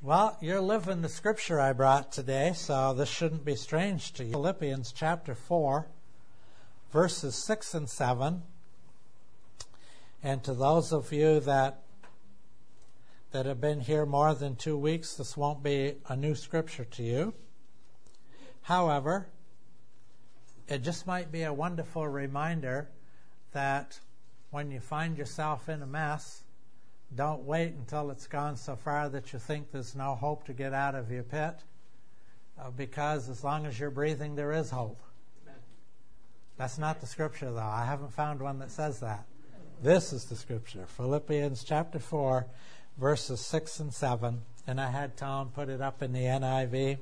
Well, you're living the scripture I brought today, so this shouldn't be strange to you. Philippians chapter 4, verses 6 and 7. And to those of you that have been here more than 2 weeks, this won't be a new scripture to you. However, it just might be a wonderful reminder that when you find yourself in a mess, don't wait until it's gone so far that you think there's no hope to get out of your pit, because as long as you're breathing, there is hope. That's not the scripture, though. I haven't found one that says that. This is the scripture, Philippians chapter 4, verses 6 and 7. And I had Tom put it up in the NIV.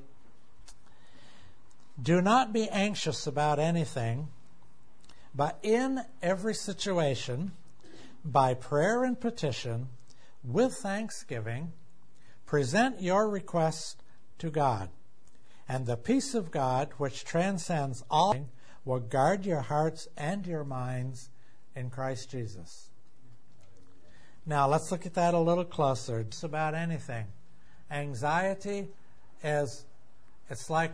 Do not be anxious about anything, but in every situation, by prayer and petition, with thanksgiving, present your requests to God. And the peace of God, which transcends all, will guard your hearts and your minds in Christ Jesus. Now, let's look at that a little closer. It's about anything. Anxiety is, it's like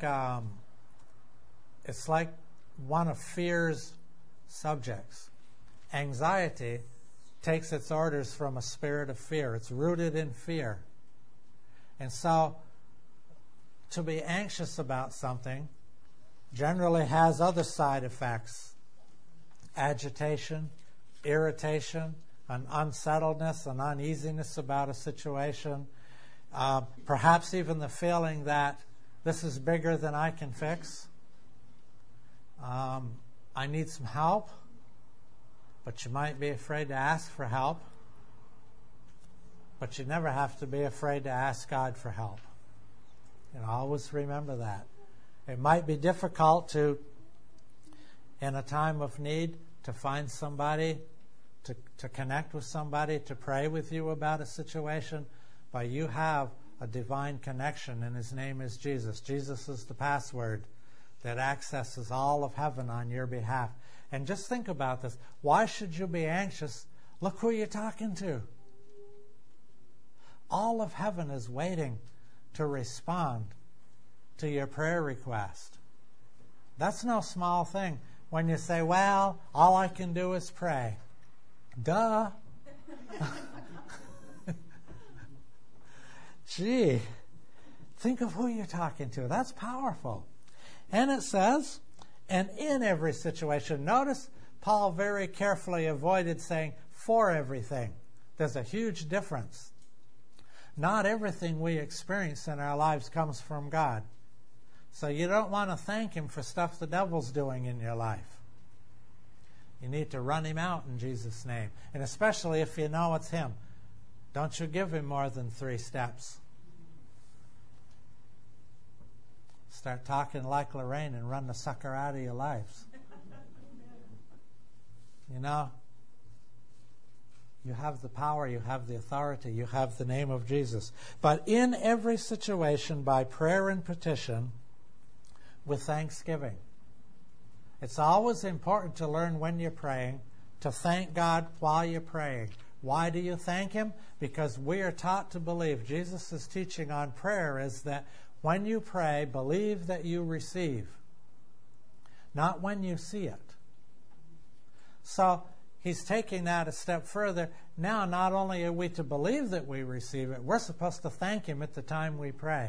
one of fear's subjects. Anxiety takes its orders from a spirit of fear. It's rooted in fear. And so, to be anxious about something generally has other side effects. Agitation, irritation, an unsettledness, an uneasiness about a situation. Perhaps even the feeling that this is bigger than I can fix. I need some help. But you might be afraid to ask for help. But you never have to be afraid to ask God for help. And always remember that. It might be difficult to, in a time of need, to find somebody, to connect with somebody, to pray with you about a situation, but you have a divine connection, and His name is Jesus. Jesus is the password that accesses all of heaven on your behalf. And just think about this. Why should you be anxious? Look who you're talking to. All of heaven is waiting to respond to your prayer request. That's no small thing. When you say, well, all I can do is pray. Duh. Gee, think of who you're talking to. That's powerful. And it says, and in every situation. Notice Paul very carefully avoided saying for everything. There's a huge difference. Not everything we experience in our lives comes from God. So you don't want to thank Him for stuff the devil's doing in your life. You need to run him out in Jesus' name. And especially if you know it's him. Don't you give him more than 3 steps. Start talking like Lorraine and run the sucker out of your lives. You know, you have the power, you have the authority, you have the name of Jesus. But in every situation, by prayer and petition, with thanksgiving. It's always important to learn when you're praying, to thank God while you're praying. Why do you thank Him? Because we are taught to believe. Jesus' teaching on prayer is that when you pray, believe that you receive, not when you see it. So He's taking that a step further. Now, not only are we to believe that we receive it, we're supposed to thank Him at the time we pray.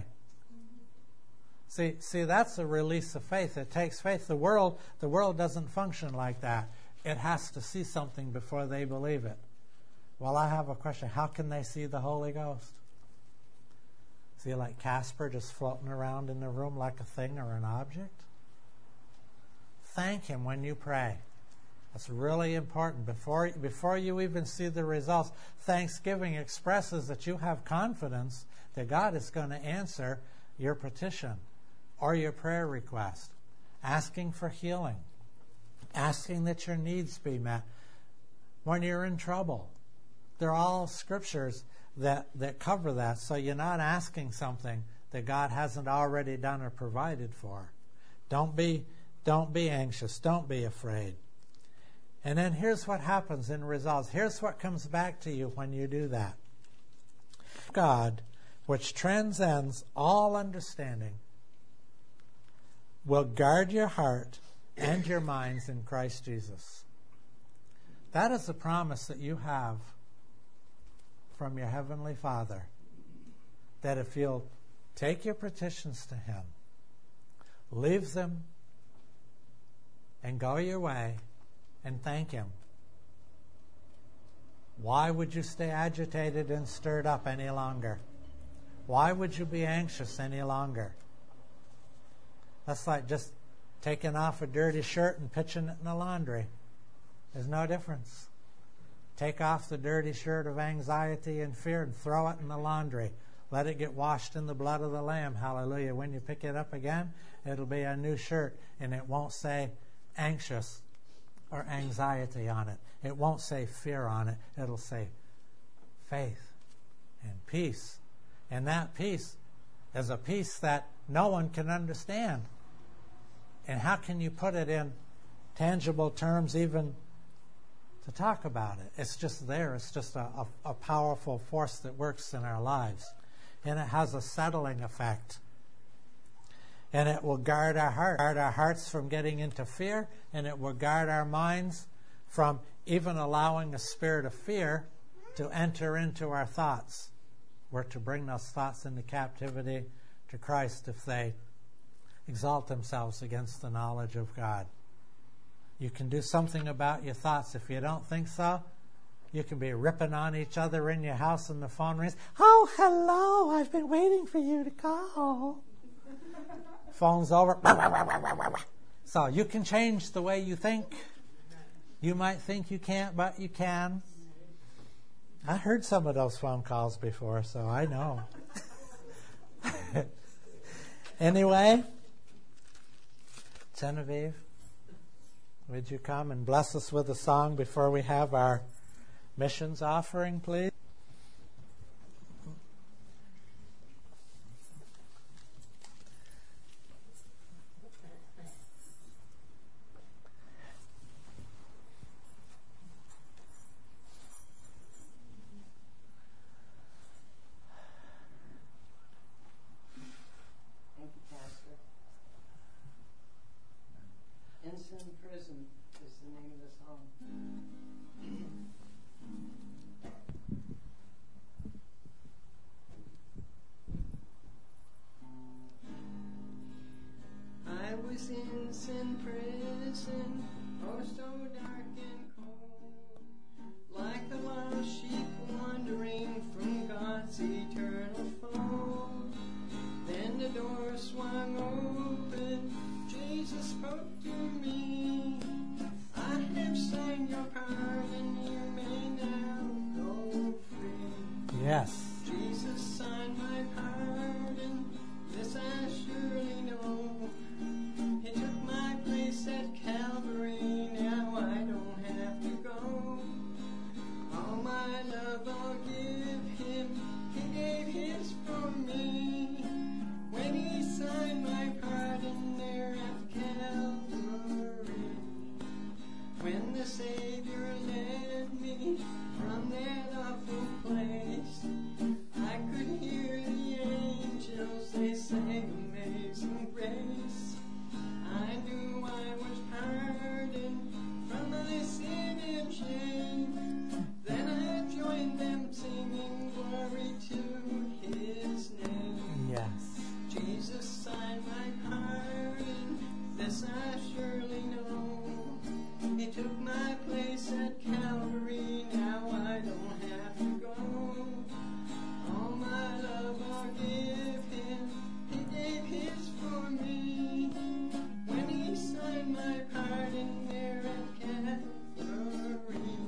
See, that's a release of faith. It takes faith. The world doesn't function like that. It has to see something before they believe it. Well, I have a question. How can they see the Holy Ghost? Is He like Casper, just floating around in the room like a thing or an object? Thank Him when you pray. That's really important. Before you even see the results, thanksgiving expresses that you have confidence that God is going to answer your petition or your prayer request, asking for healing, asking that your needs be met when you're in trouble. They're all scriptures that cover that, so you're not asking something that God hasn't already done or provided for. Don't be anxious. Don't be afraid. And then here's what happens in results. Here's what comes back to you when you do that. God which transcends all understanding, will guard your heart and your minds in Christ Jesus. That is the promise that you have from your Heavenly Father, that if you'll take your petitions to Him, leave them, and go your way, and thank Him, why would you stay agitated and stirred up any longer? Why would you be anxious any longer? That's like just taking off a dirty shirt and pitching it in the laundry. There's no difference. Take off the dirty shirt of anxiety and fear and throw it in the laundry. Let it get washed in the blood of the Lamb. Hallelujah. When you pick it up again, it'll be a new shirt, and it won't say anxious or anxiety on it. It won't say fear on it. It'll say faith and peace. And that peace is a peace that no one can understand. And how can you put it in tangible terms even to talk about it? It's just there. It's just a powerful force that works in our lives. And it has a settling effect. And it will guard our hearts from getting into fear, and it will guard our minds from even allowing a spirit of fear to enter into our thoughts. We're to bring those thoughts into captivity to Christ if they exalt themselves against the knowledge of God. You can do something about your thoughts. If you don't think so, you can be ripping on each other in your house and the phone rings. Oh, hello, I've been waiting for you to call. Phone's over. So you can change the way you think. You might think you can't, but you can. I heard some of those phone calls before, so I know. Anyway, Genevieve, would you come and bless us with a song before we have our missions offering, please? In sin prison, oh so dark and cold, like the lost sheep wandering from God's eternal fold. Then the door swung open, Jesus spoke to me. I have signed your pardon, you may now go free. Yes. Jesus signed my pardon, this I surely know. He took my place at Calvary, now I don't have to go. All my love I'll give Him, He gave His for me. When He signed my pardon there at Calvary, when the Savior led me from that awful place, I could hear the angels, they sang Amazing Grace. I knew I was pardoned from my sin and shame. Then I joined them singing glory to His name. Yes. Jesus signed my pardon, this I surely know. He took my place at Calvary, now I don't have to go. All my love I'll give Him, He gave His for me. When He signed my pardon there at Calvary,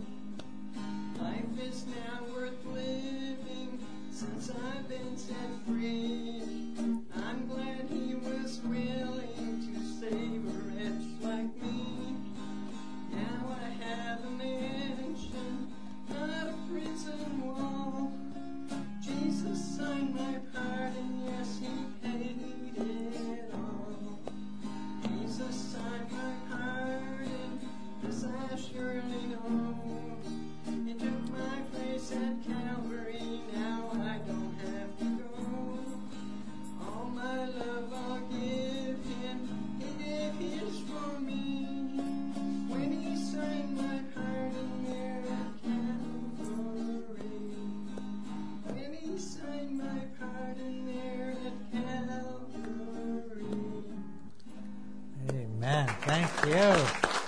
life is now worth living since I've been set free. I'm glad He was willing to save a wretch like me. Now I have a mansion, not a prison wall. Jesus signed my pardon, yes, He paid it all. Jesus signed my pardon, this I surely know. He took my place at Calvary, now I don't have to go. heaven there at Calvary. Amen. Thank you.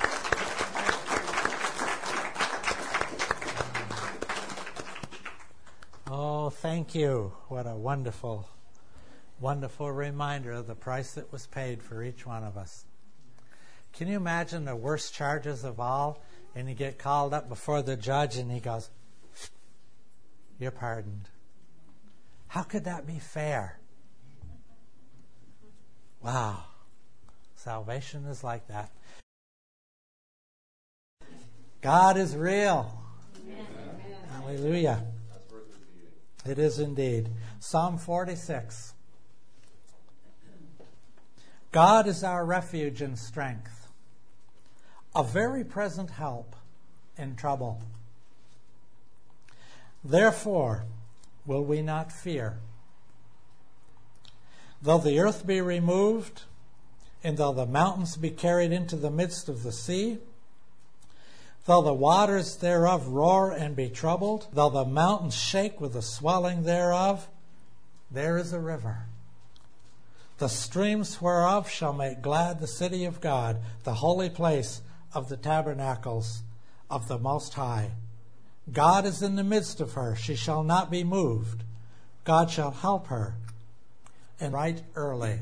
Oh, thank you. What a wonderful, wonderful reminder of the price that was paid for each one of us. Can you imagine the worst charges of all? And you get called up before the judge and he goes, "You're pardoned." How could that be fair? Wow. Salvation is like that. God is real. Amen. Hallelujah. That's worth repeating. It is indeed. Psalm 46. God is our refuge and strength, a very present help in trouble. Therefore, will we not fear? Though the earth be removed, and though the mountains be carried into the midst of the sea, though the waters thereof roar and be troubled, though the mountains shake with the swelling thereof, there is a river, the streams whereof shall make glad the city of God, the holy place of the tabernacles of the Most High. God is in the midst of her. She shall not be moved. God shall help her. And right early.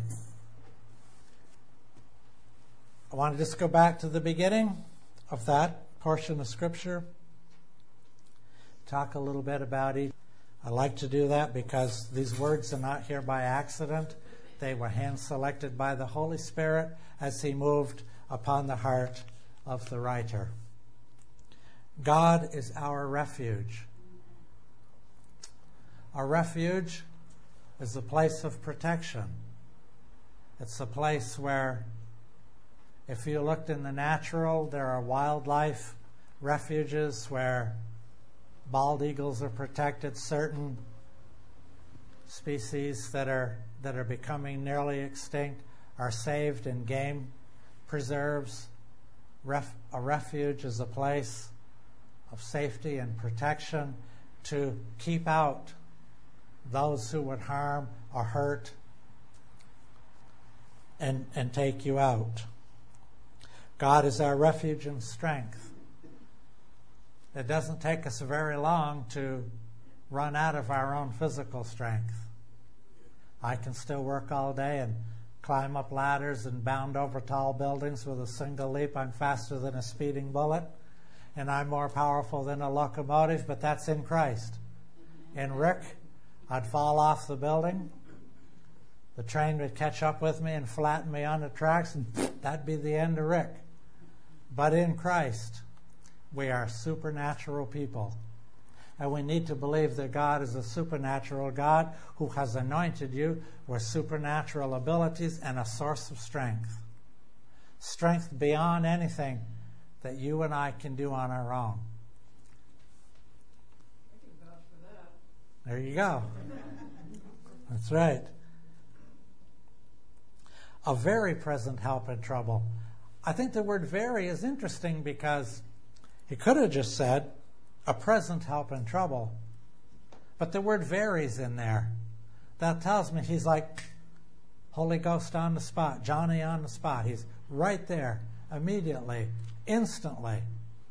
I want to just go back to the beginning of that portion of Scripture. Talk a little bit about it. I like to do that because these words are not here by accident. They were hand-selected by the Holy Spirit as He moved upon the heart of the writer. God is our refuge. Our refuge is a place of protection. It's a place where, if you looked in the natural, there are wildlife refuges where bald eagles are protected. Certain species that are becoming nearly extinct are saved in game preserves. A refuge is a place of safety and protection to keep out those who would harm or hurt and take you out. God is our refuge and strength. It doesn't take us very long to run out of our own physical strength. I can still work all day and climb up ladders and bound over tall buildings with a single leap. I'm faster than a speeding bullet, and I'm more powerful than a locomotive, but that's in Christ. In Rick, I'd fall off the building. The train would catch up with me and flatten me on the tracks, and that'd be the end of Rick. But in Christ, we are supernatural people. And we need to believe that God is a supernatural God who has anointed you with supernatural abilities and a source of strength. Strength beyond anything that you and I can do on our own. I can vouch for that. There you go. That's right. A very present help in trouble. I think the word very is interesting because he could have just said a present help in trouble. But the word very is in there. That tells me he's like Holy Ghost on the spot, Johnny on the spot. He's right there, immediately, instantly.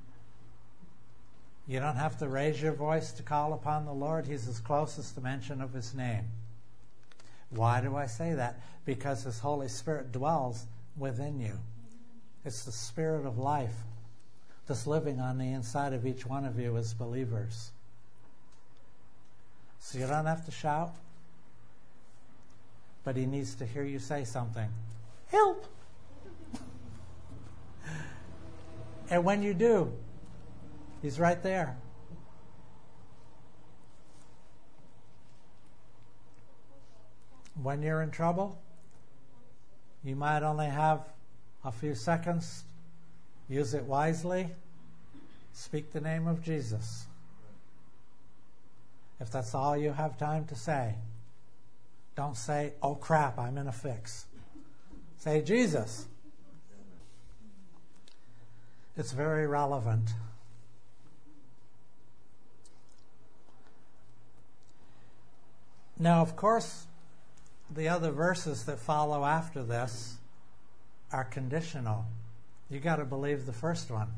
You don't have to raise your voice to call upon the Lord. He's as close as the mention of His name. Why do I say that? Because His Holy Spirit dwells within you. It's the Spirit of life that's living on the inside of each one of you as believers. So you don't have to shout, but He needs to hear you say something. Help! And when you do, He's right there. When you're in trouble, you might only have a few seconds. Use it wisely. Speak the name of Jesus. If that's all you have time to say, don't say, "Oh crap, I'm in a fix." Say, "Jesus." It's very relevant. Now, of course, the other verses that follow after this are conditional. You got to believe the first one.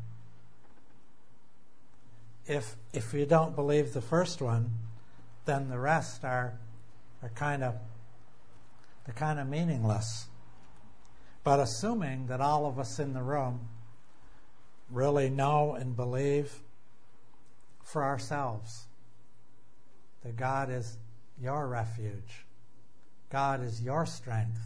If you don't believe the first one, then the rest are kind of meaningless. But assuming that all of us in the room really know and believe for ourselves that God is your refuge, God is your strength,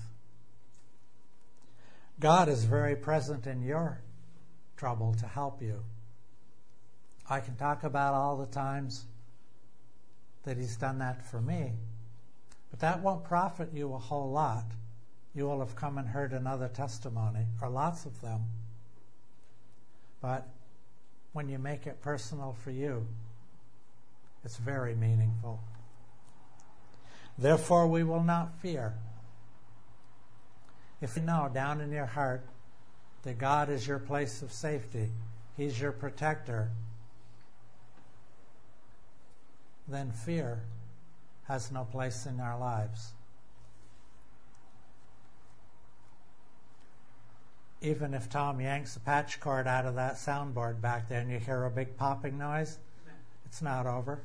God is very present in your trouble to help you. I can talk about all the times that He's done that for me, but that won't profit you a whole lot. You will have come and heard another testimony, or lots of them. But when you make it personal for you, it's very meaningful. Therefore, we will not fear. If you know down in your heart that God is your place of safety, He's your protector, then fear has no place in our lives. Even if Tom yanks a patch cord out of that soundboard back there and you hear a big popping noise, it's not over.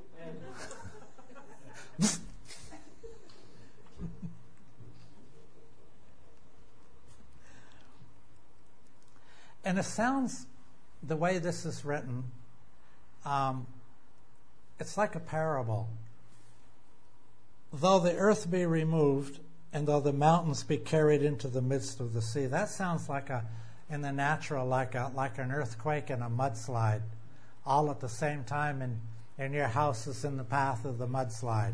And it sounds, the way this is written, it's like a parable. Though the earth be removed, and though the mountains be carried into the midst of the sea. That sounds like in the natural, like an earthquake and a mudslide, all at the same time, and your house is in the path of the mudslide.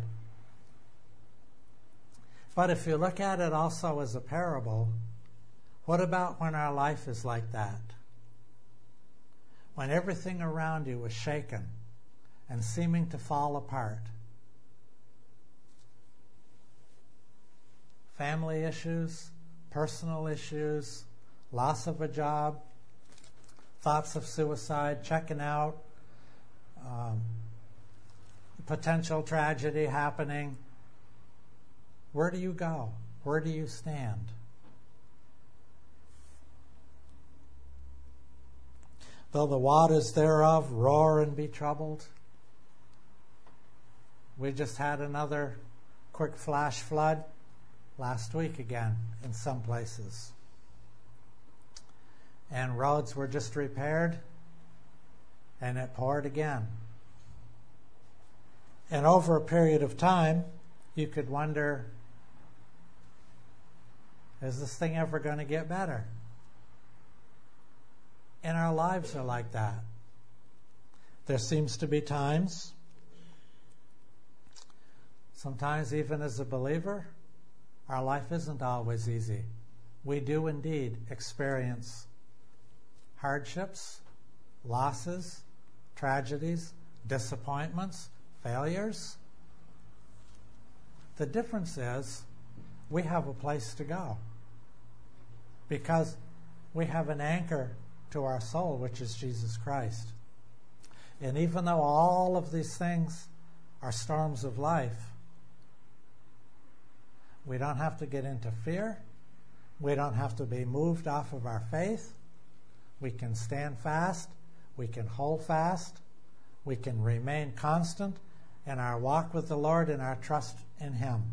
But if you look at it also as a parable, what about when our life is like that? When everything around you is shaken and seeming to fall apart. Family issues, personal issues, loss of a job, thoughts of suicide, checking out, potential tragedy happening. Where do you go? Where do you stand? Though the waters thereof roar and be troubled. We just had another quick flash flood last week again in some places. And roads were just repaired, and it poured again. And over a period of time, you could wonder, is this thing ever going to get better? And our lives are like that. There seems to be times, sometimes even as a believer, our life isn't always easy. We do indeed experience hardships, losses, tragedies, disappointments, failures. The difference is we have a place to go because we have an anchor to our soul, which is Jesus Christ. And even though all of these things are storms of life, we don't have to get into fear. We don't have to be moved off of our faith. We can stand fast. We can hold fast. We can remain constant in our walk with the Lord and our trust in Him.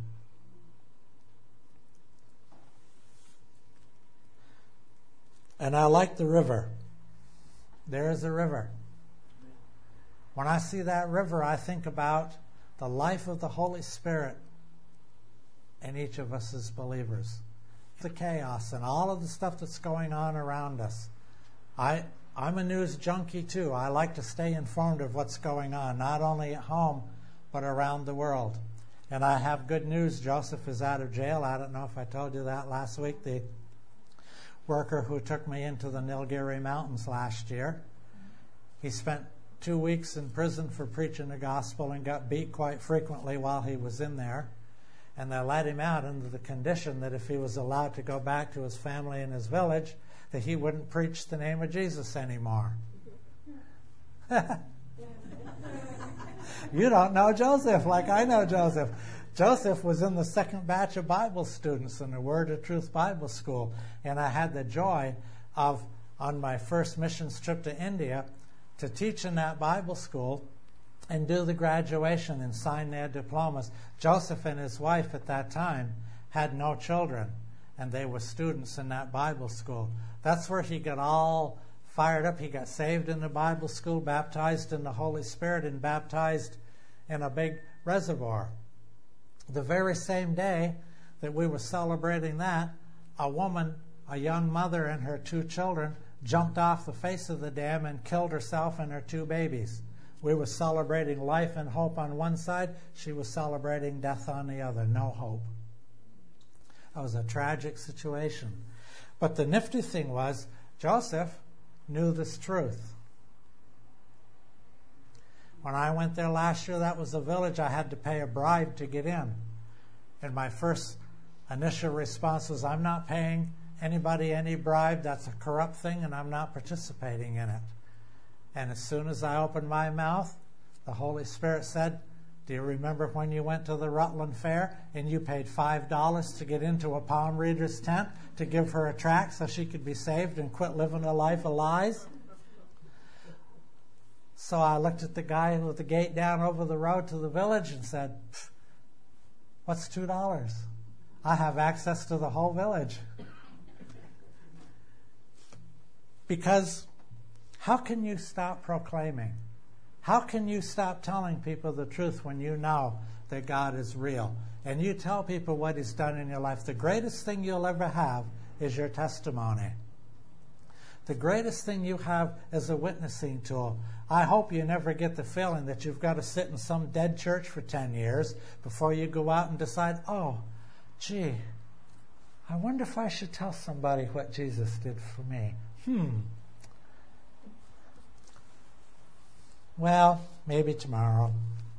And I like the river. There is a river. When I see that river, I think about the life of the Holy Spirit in each of us as believers. The chaos and all of the stuff that's going on around us. I'm a news junkie too. I like to stay informed of what's going on, not only at home, but around the world. And I have good news. Joseph is out of jail. I don't know if I told you that last week. The worker who took me into the Nilgiri Mountains last year, he spent 2 weeks in prison for preaching the gospel and got beat quite frequently while he was in there. And they let him out under the condition that if he was allowed to go back to his family and his village, that he wouldn't preach the name of Jesus anymore. You don't know Joseph like I know Joseph. Joseph was in the second batch of Bible students in the Word of Truth Bible School, and I had the joy of, on my first missions trip to India, to teach in that Bible school and do the graduation and sign their diplomas. Joseph and his wife at that time had no children, and they were students in that Bible school. That's where he got all fired up. He got saved in the Bible school, baptized in the Holy Spirit, and baptized in a big reservoir. The very same day that we were celebrating that, a woman, a young mother and her 2 children, jumped off the face of the dam and killed herself and her 2 babies. We were celebrating life and hope on one side. She was celebrating death on the other. No hope. That was a tragic situation. But the nifty thing was, Joseph knew this truth. When I went there last year, that was a village I had to pay a bribe to get in. And my first initial response was, I'm not paying anybody any bribe. That's a corrupt thing, and I'm not participating in it. And as soon as I opened my mouth, the Holy Spirit said, do you remember when you went to the Rutland Fair and you paid $5 to get into a palm reader's tent to give her a tract so she could be saved and quit living a life of lies? So I looked at the guy with the gate down over the road to the village and said, what's $2? I have access to the whole village. Because how can you stop proclaiming? How can you stop telling people the truth when you know that God is real? And you tell people what He's done in your life. The greatest thing you'll ever have is your testimony. The greatest thing you have is a witnessing tool. I hope you never get the feeling that you've got to sit in some dead church for 10 years before you go out and decide, oh, gee, I wonder if I should tell somebody what Jesus did for me. Well, maybe tomorrow.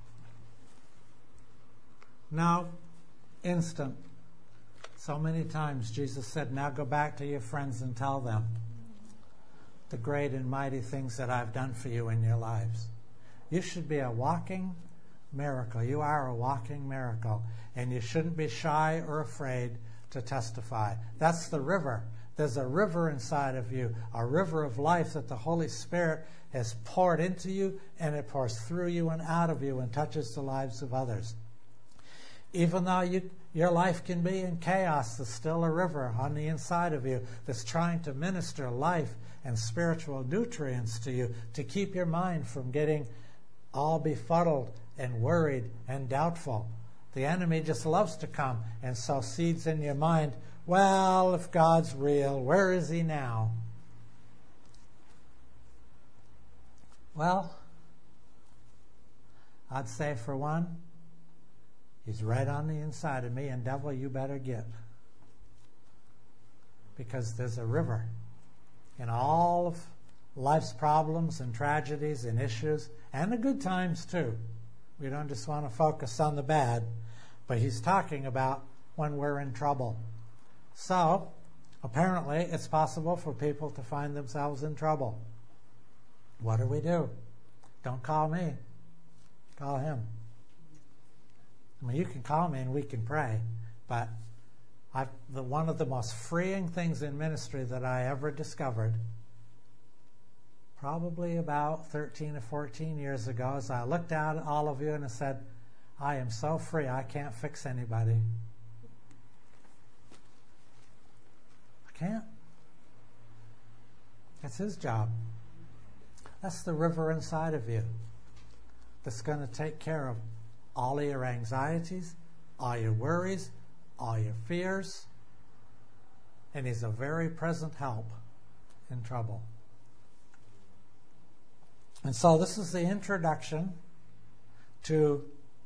No, instant. So many times Jesus said, now go back to your friends and tell them the great and mighty things that I've done for you in your lives. You should be a walking miracle. You are a walking miracle. And you shouldn't be shy or afraid to testify. That's the river. There's a river inside of you, a river of life that the Holy Spirit has poured into you, and it pours through you and out of you and touches the lives of others. Even though your life can be in chaos, there's still a river on the inside of you that's trying to minister life and spiritual nutrients to you to keep your mind from getting all befuddled and worried and doubtful. The enemy just loves to come and sow seeds in your mind. Well, if God's real, where is He now? Well, I'd say for one, He's right on the inside of me, and devil, you better get. Because there's a river in all of life's problems and tragedies and issues, and the good times too. We don't just want to focus on the bad, but He's talking about when we're in trouble. So, apparently, it's possible for people to find themselves in trouble. What do? Don't call me. Call Him. I mean, you can call me and we can pray, but one of the most freeing things in ministry that I ever discovered, probably about 13 or 14 years ago, is I looked out at all of you and I said, I am so free, I can't fix anybody. I can't. That's His job. That's the river inside of you that's going to take care of all of your anxieties, all your worries, all your fears. And He's a very present help in trouble. And so this is the introduction to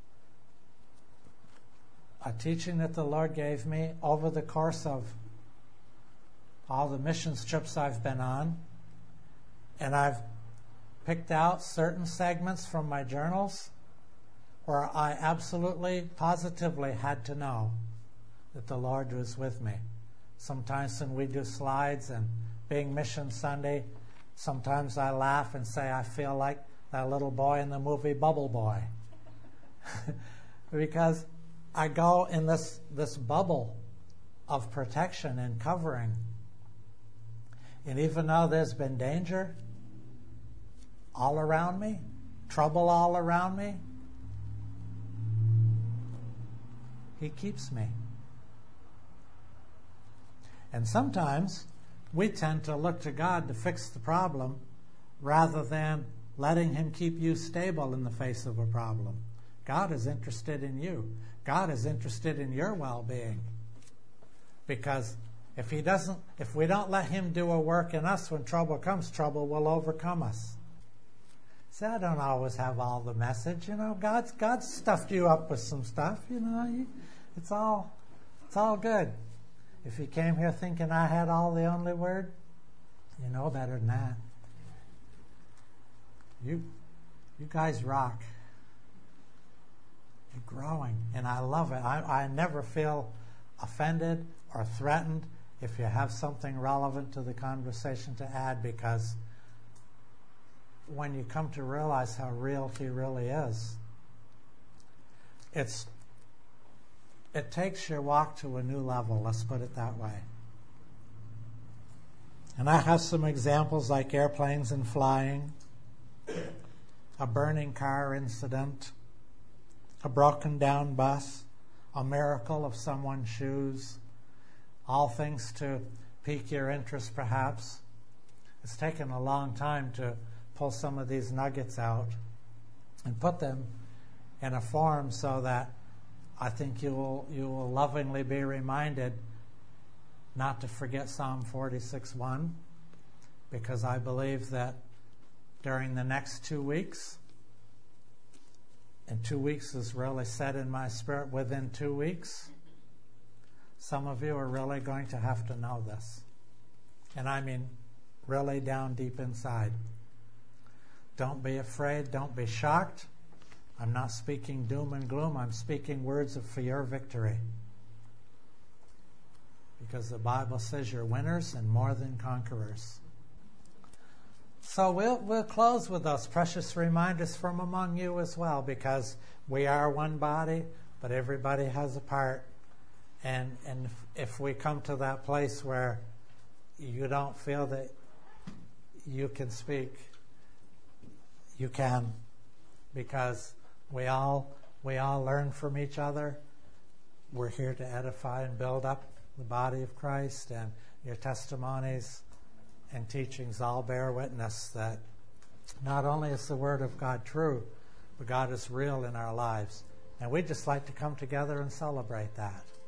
a teaching that the Lord gave me over the course of all the missions trips I've been on. And I've picked out certain segments from my journals where I absolutely, positively had to know that the Lord was with me. Sometimes when we do slides and being Mission Sunday, sometimes I laugh and say I feel like that little boy in the movie Bubble Boy. Because I go in this bubble of protection and covering. And even though there's been danger all around me, trouble all around me, He keeps me. And sometimes we tend to look to God to fix the problem rather than letting Him keep you stable in the face of a problem. God is interested in you. God is interested in your well-being. Because if we don't let Him do a work in us when trouble comes, trouble will overcome us. See, I don't always have all the message. God's stuffed you up with some stuff. It's all good. If you came here thinking I had all the only word, you know better than that. You guys rock. You're growing, and I love it. I never feel offended or threatened if you have something relevant to the conversation to add, because when you come to realize how real He really is, it takes your walk to a new level, let's put it that way. And I have some examples like airplanes and flying, a burning car incident, a broken down bus, a miracle of someone's shoes, all things to pique your interest perhaps. It's taken a long time to pull some of these nuggets out and put them in a form so that I think you will lovingly be reminded not to forget Psalm 46:1, because I believe that during the next 2 weeks, and 2 weeks is really set in my spirit, within 2 weeks, some of you are really going to have to know this. And I mean really down deep inside. Don't be afraid. Don't be shocked. I'm not speaking doom and gloom. I'm speaking words for your victory. Because the Bible says you're winners and more than conquerors. So we'll close with those precious reminders from among you as well, because we are one body, but everybody has a part. And if we come to that place where you don't feel that you can speak, you can, because we all learn from each other. We're here to edify and build up the body of Christ, and your testimonies and teachings all bear witness that not only is the Word of God true, but God is real in our lives. And we'd just like to come together and celebrate that.